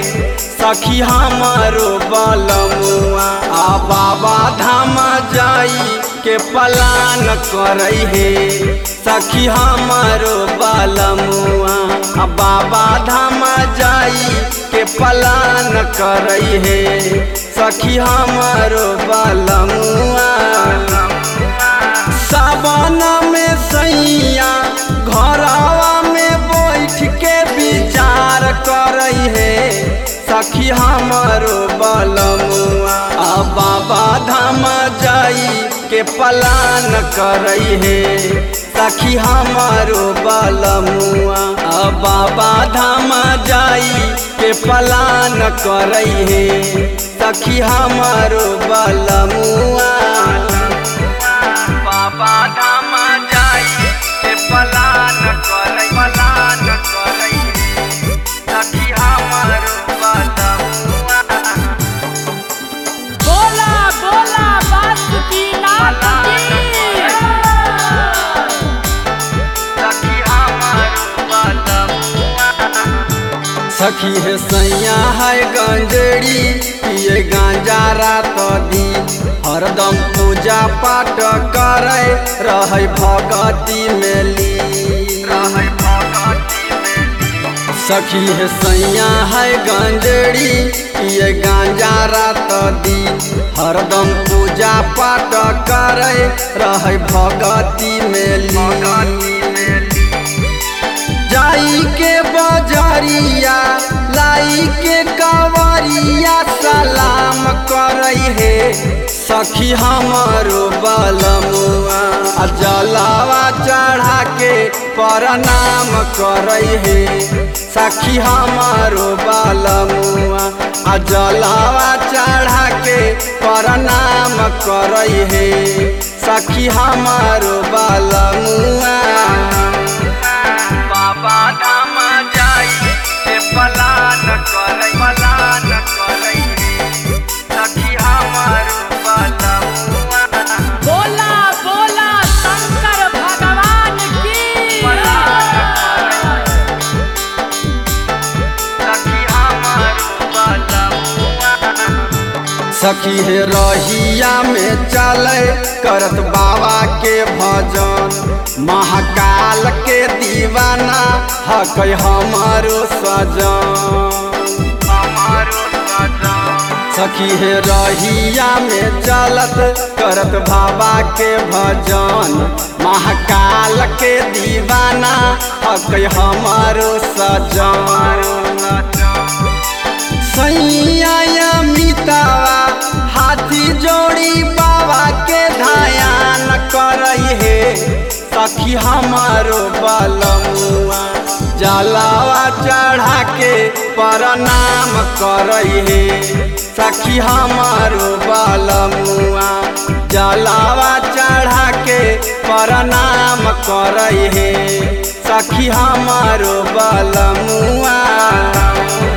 सखी हमारो बलमुआ आ बाबा धाम जाई के पलान करई हे सखी हमारो बलमुआ आ बाबा धाम जाई के पलान करई हे सखी हमारो बलमुआ। सावन में सैया घरवा में बैठ के विचार करई हे सखी हमारो बलमुआ आ बाबा धाम जाई के पलान करई हे सखी हमारो बलमुआ आ बाबा धाम जाई के पलान करई हे सखी हमारो बलमुआ। बाबा धाम जाई के पलान करई सखी हमारो बलमुआ। बोला बोला बासुकीनाथ की सखी हमारो बलमुआ। सखी है सैया है गंजड़ी पिए गांजा रात दिन हरदम पूजा पाठ करे रहे भगती में लीन। सखी है सैया है गंजड़ी पिए गांजा रात दिन हरदम पूजा पाठ करे रहे भगती में लीन। जाई के बजरिया लाई के कवरिया सलाम करई हे सखी हमारो बलमुआ आ जलावा चढ़ा के प्रणाम करई हे सखी हमारो बलमुआ आ जलावा चढ़ा के प्रणाम करई हे सखी हमारो बलमुआ। बाबा धाम जाई के पलान करई सखी हमारो बलमुआ। बोला बोला शंकर भगवान की सखी हमारो बलमुआ। सखी है रहिया में चले करत बाबा के भजन महाकाल के दीवाना हकै हमारो सजन। सखी है रहिया में चलत करत बाबा के भजन महाकाल के दीवाना हकै हमारो सजन। सैया मितावा हाथी जोड़ी बाबा के ध्यान करई हे सखी हमारो बलमुआ जलावा चढ़ा के प्रणाम करई हे सखी हमारो बलमुआ जलावा चढ़ा के प्रणाम करई हे सखी हमारो बलमुआ।